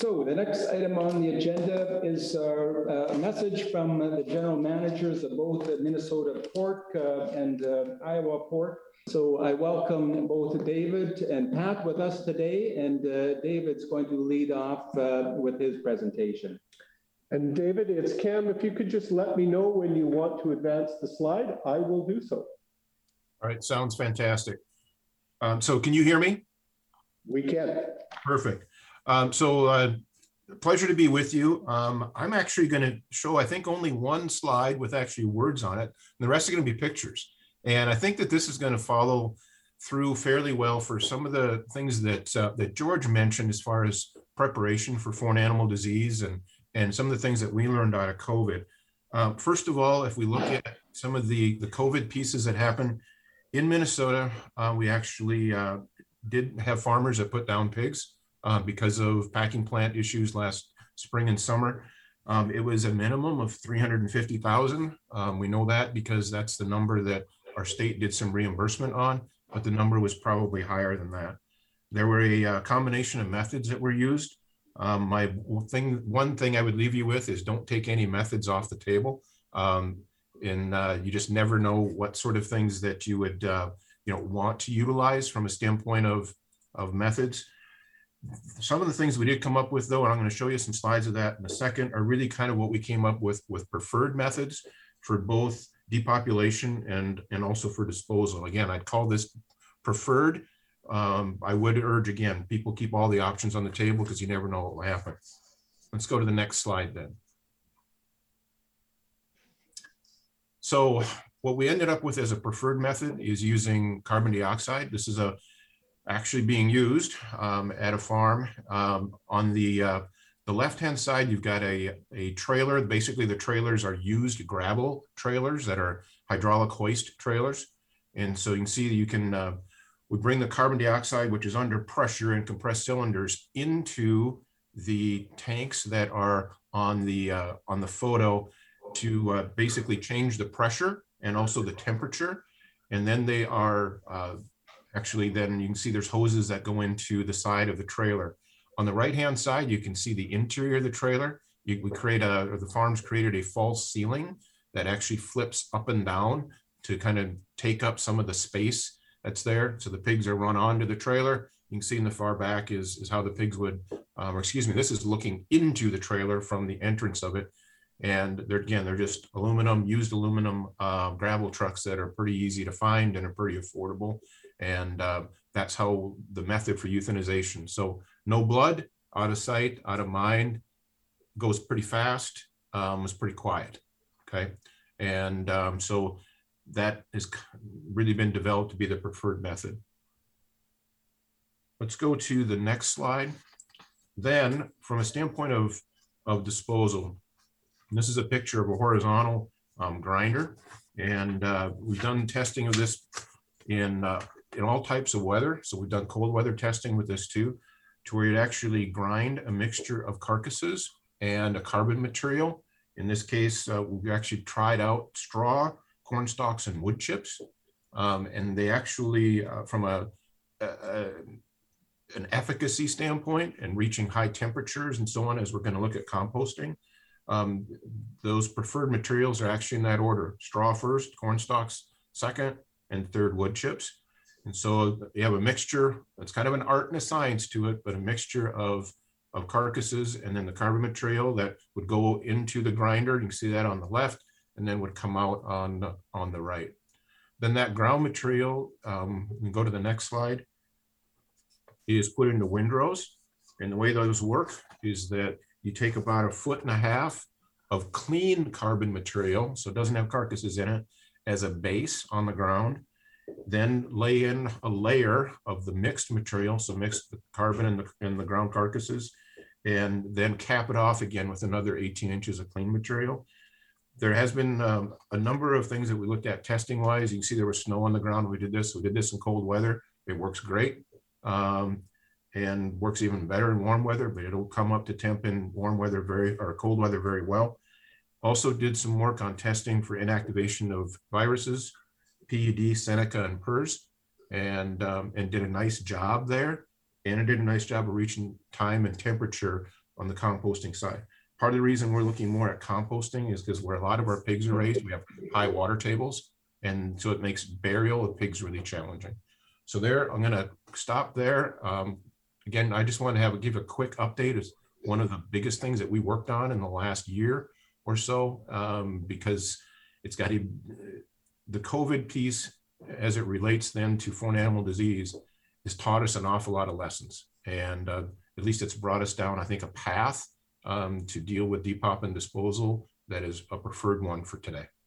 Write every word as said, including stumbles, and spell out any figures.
So the next item on the agenda is our, uh, a message from uh, the general managers of both the Minnesota Pork uh, and uh, Iowa Pork. So I welcome both David and Pat with us today, and uh, David's going to lead off uh, with his presentation. And David, it's Cam. If you could just let me know when you want to advance the slide, I will do so. All right, sounds fantastic. Um, so can you hear me? We can. Perfect. Um, so uh, pleasure to be with you. Um, I'm actually going to show, I think, only one slide with actually words on it. And the rest are going to be pictures. And I think that this is going to follow through fairly well for some of the things that uh, that George mentioned as far as preparation for foreign animal disease and, and some of the things that we learned out of COVID. Uh, first of all, if we look at some of the, the COVID pieces that happened in Minnesota, uh, we actually uh, did have farmers that put down pigs uh, because of packing plant issues last spring and summer. Um, it was a minimum of three hundred fifty thousand. Um, we know that because that's the number that our state did some reimbursement on, but the number was probably higher than that. There were a uh, combination of methods that were used. Um, my thing, one thing I would leave you with is don't take any methods off the table. Um, and uh, you just never know what sort of things that you would uh, you know, want to utilize from a standpoint of, of methods. Some of the things we did come up with, though, and I'm going to show you some slides of that in a second, are really kind of what we came up with with preferred methods for both depopulation and, and also for disposal. Again, I'd call this preferred. Um, I would urge, again, people keep all the options on the table because you never know what will happen. Let's go to the next slide then. So what we ended up with as a preferred method is using carbon dioxide. This is a actually being used um, at a farm. Um, on the uh, the left-hand side, you've got a, a trailer. Basically, the trailers are used gravel trailers that are hydraulic hoist trailers. And so you can see that you can, uh, we bring the carbon dioxide, which is under pressure in compressed cylinders, into the tanks that are on the, uh, on the photo to uh, basically change the pressure and also the temperature. And then they are uh, actually, then you can see there's hoses that go into the side of the trailer. On the right-hand side, you can see the interior of the trailer. You, we create a, or the farms created a false ceiling that actually flips up and down to kind of take up some of the space that's there. So the pigs are run onto the trailer. You can see in the far back is, is how the pigs would, um, or excuse me, this is looking into the trailer from the entrance of it. And they're, again, they're just aluminum, used aluminum uh, gravel trucks that are pretty easy to find and are pretty affordable. And uh, that's how the method for euthanization. So no blood, out of sight, out of mind, goes pretty fast, um, was pretty quiet, okay? And um, so that has really been developed to be the preferred method. Let's go to the next slide. Then from a standpoint of, of disposal, this is a picture of a horizontal um, grinder. And uh, we've done testing of this in, uh, in all types of weather. So we've done cold weather testing with this too, to where you'd actually grind a mixture of carcasses and a carbon material. In this case, uh, we actually tried out straw, corn stalks, and wood chips. Um, and they actually, uh, from a, a, a an efficacy standpoint and reaching high temperatures and so on, as we're going to look at composting, um, those preferred materials are actually in that order: straw first, corn stalks second, and third wood chips. And so you have a mixture. It's kind of an art and a science to it, but a mixture of of carcasses and then the carbon material that would go into the grinder. You can see that on the left, and then would come out on on the right. Then that ground material, um, we can go to the next slide, is put into windrows. And the way those work is that you take about a foot and a half of clean carbon material, so it doesn't have carcasses in it, as a base on the ground, then lay in a layer of the mixed material, so mix the carbon and the, and the ground carcasses, and then cap it off again with another eighteen inches of clean material. There has been um, a number of things that we looked at testing wise. You can see there was snow on the ground. We did this. We did this in cold weather. It works great. Um, and works even better in warm weather, but it'll come up to temp in warm weather very, or cold weather very well. Also did some work on testing for inactivation of viruses, P U D, Seneca, and PRRS, and, um, and did a nice job there. And it did a nice job of reaching time and temperature on the composting side. Part of the reason we're looking more at composting is because where a lot of our pigs are raised, we have high water tables. And so it makes burial of pigs really challenging. So there, I'm gonna stop there. Um, again, I just want to have give a quick update. It's one of the biggest things that we worked on in the last year or so, um, because it's got to, the COVID piece as it relates then to foreign animal disease has taught us an awful lot of lessons. And uh, at least it's brought us down, I think, a path um, to deal with depop and disposal that is a preferred one for today.